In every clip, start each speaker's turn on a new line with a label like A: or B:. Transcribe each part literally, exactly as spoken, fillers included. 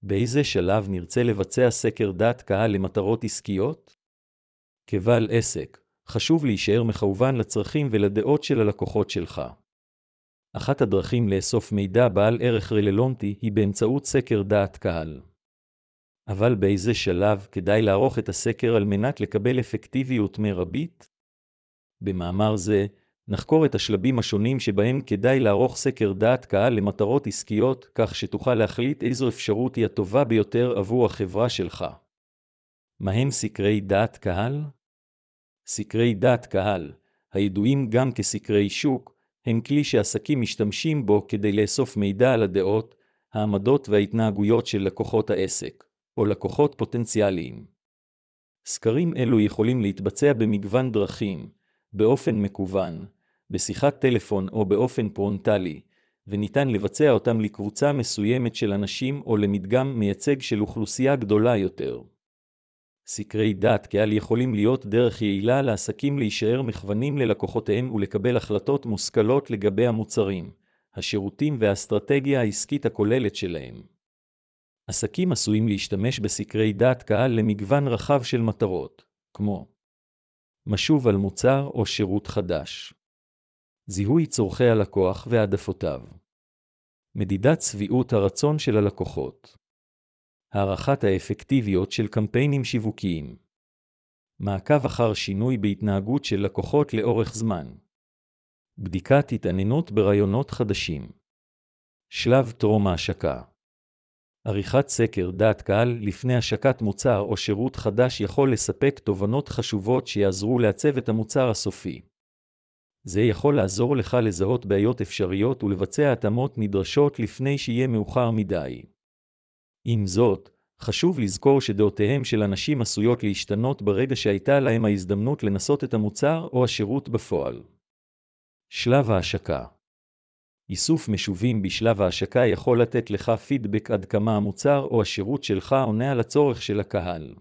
A: באיזה שלב נרצה לבצע סקר דעת קהל למטרות עסקיות? כבעל עסק, חשוב להישאר מכוון לצרכים ולדעות של הלקוחות שלך. אחת הדרכים לאסוף מידע בעל ערך רלוונטי היא באמצעות סקר דעת קהל. אבל באיזה שלב כדאי לערוך את הסקר על מנת לקבל אפקטיביות מרבית? במאמר זה, נחקור את השלבים השונים שבהם כדאי לערוך סקר דעת קהל למטרות עסקיות, כך שתוכל להחליט איזו אפשרות היא הטובה ביותר עבור החברה שלך. מהם סקרי דעת קהל? סקרי דעת קהל, הידועים גם כסקרי שוק, הם כלי שעסקים משתמשים בו כדי לאסוף מידע על הדעות, העמדות וההתנהגויות של לקוחות העסק, או לקוחות פוטנציאליים. סקרים אלו יכולים להתבצע במגוון דרכים, באופן מקוון, בשיחת טלפון או באופן פרונטלי, וניתן לבצע אותם לקבוצה מסוימת של אנשים או למדגם מייצג של אוכלוסייה גדולה יותר. סקרי דעת קהל יכולים להיות דרך יעילה לעסקים להישאר מכוונים ללקוחותיהם ולקבל החלטות מושכלות לגבי המוצרים, השירותים והאסטרטגיה העסקית הכוללת שלהם. עסקים עשויים להשתמש בסקרי דעת קהל למגוון רחב של מטרות, כמו משוב על מוצר או שירות חדש, זיהוי צורכי הלקוח והעדפותיו, מדידת שביעות הרצון של הלקוחות, הערכת האפקטיביות של קמפיינים שיווקיים, מעקב אחר שינוי בהתנהגות של לקוחות לאורך זמן, בדיקת התעניינות ברעיונות חדשים, שלב טרום ההשקה. עריכת סקר דעת קהל לפני השקת מוצר או שירות חדש יכול לספק תובנות חשובות שיעזרו לעצב את המוצר הסופי. זה יכול לעזור לך לזהות בעיות אפשריות ולבצע התאמות נדרשות לפני שיהיה מאוחר מדי. עם זאת, חשוב לזכור שדעותיהם של אנשים עשויות להשתנות ברגע שהייתה להם ההזדמנות לנסות את המוצר או השירות בפועל. שלב ההשקה. איסוף משובים בשלב ההשקה יכול לתת לך פידבק עד כמה המוצר או השירות שלך עונה על הצורך של הקהל.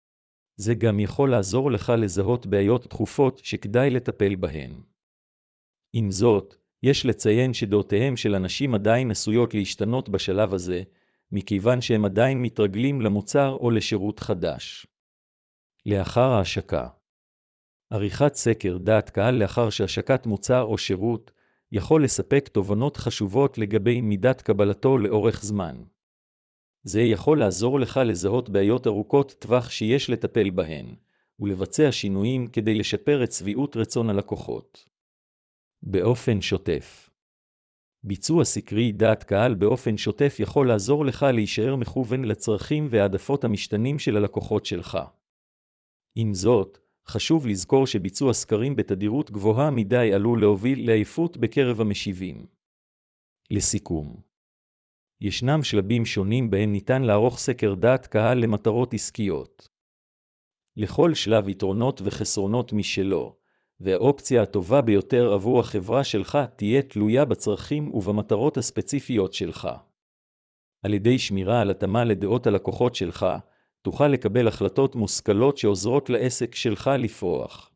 A: זה גם יכול לעזור לך לזהות בעיות דחופות שכדאי לטפל בהן. עם זאת, יש לציין שדעותיהם של אנשים עדיין עשויות להשתנות בשלב הזה, מכיוון שהם עדיין מתרגלים למוצר או לשירות חדש. לאחר ההשקה. עריכת סקר דעת קהל לאחר שהשקת מוצר או שירות יכול לספק תובנות חשובות לגבי מידת קבלתו לאורך זמן. זה יכול לעזור לך לזהות בעיות ארוכות טווח שיש לטפל בהן, ולבצע שינויים כדי לשפר את שביעות רצון הלקוחות. באופן שוטף. ביצוע סקרי דעת קהל באופן שוטף יכול לעזור לך להישאר מכוון לצרכים והעדפות המשתנים של הלקוחות שלך. עם זאת, חשוב לזכור שביצוע סקרים בתדירות גבוהה מדי עלול להוביל לעייפות בקרב המשיבים. לסיכום, ישנם שלבים שונים בהם ניתן לערוך סקר דעת קהל למטרות עסקיות. לכל שלב יתרונות וחסרונות משלו, והאופציה הטובה ביותר עבור החברה שלך תהיה תלויה בצרכים ובמטרות הספציפיות שלך. על ידי שמירה על התאמה לדעות הלקוחות שלך, תוכל לקבל החלטות מושכלות שעוזרות לעסק שלך לפרוח.